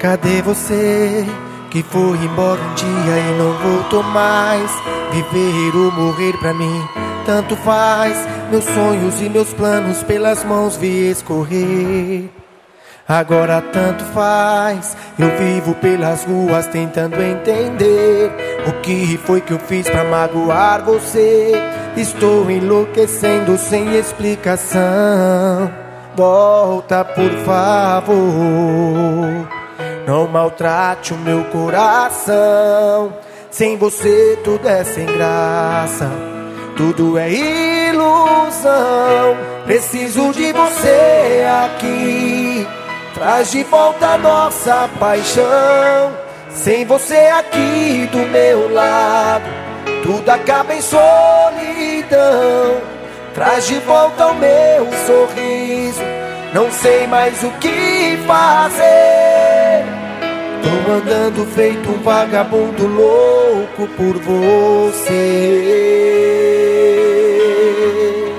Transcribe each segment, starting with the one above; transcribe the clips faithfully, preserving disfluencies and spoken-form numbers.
Cadê você que foi embora um dia e não voltou mais? Viver ou morrer pra mim tanto faz. Meus sonhos e meus planos pelas mãos vi escorrer. Agora tanto faz. Eu vivo pelas ruas tentando entender o que foi que eu fiz pra magoar você. Estou enlouquecendo sem explicação. Volta por favor, não maltrate o meu coração. Sem você tudo é sem graça, tudo é ilusão. Preciso de você aqui, traz de volta nossa paixão. Sem você aqui do meu lado, tudo acaba em solidão. Traz de volta o meu sorriso, não sei mais o que fazer. Tô andando feito um vagabundo louco por você.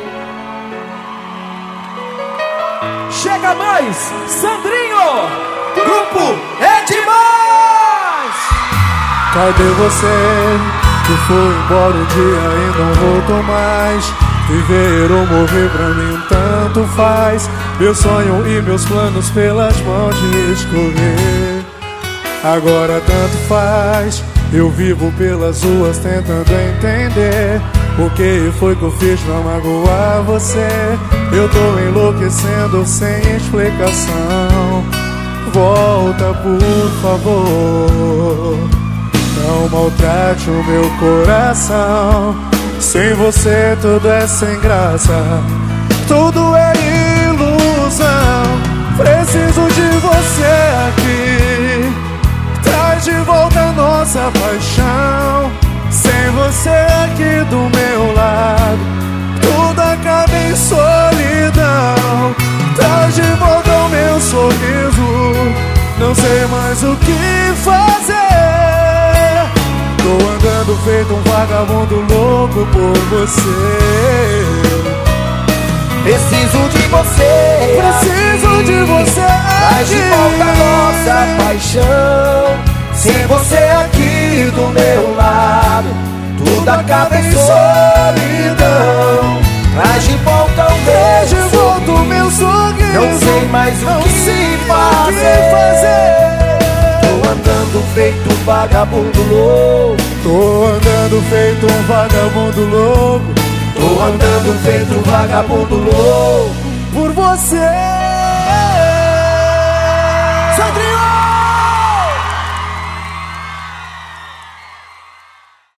Chega mais, Sandrinho! Grupo é demais! Cadê você que foi embora um dia e não voltou mais? Viver ou morrer pra mim tanto faz. Meu sonho e meus planos pelas mãos de escorrer. Agora tanto faz. Eu vivo pelas ruas tentando entender o que foi que eu fiz pra magoar você. Eu tô enlouquecendo sem explicação. Volta por favor, não maltrate o meu coração. Sem você tudo é sem graça, tudo é ilusão. Preciso de você aqui, traz de volta nossa paixão. Sem você aqui do meu lado, tudo acaba em solidão. Traz de volta o meu sorriso, não sei mais o que fazer. Tô andando feito um vagabundo louco por você. Preciso de você, preciso aqui, de você. traz de volta nossa paixão. Sem você aqui do meu lado, tudo acaba em solidão. Traz de volta o meu de volta o meu sorriso, não sei mais o não que sei fazer. fazer. Tô andando feito um vagabundo louco. Tô andando feito um vagabundo louco. Tô andando feito um vagabundo louco por você.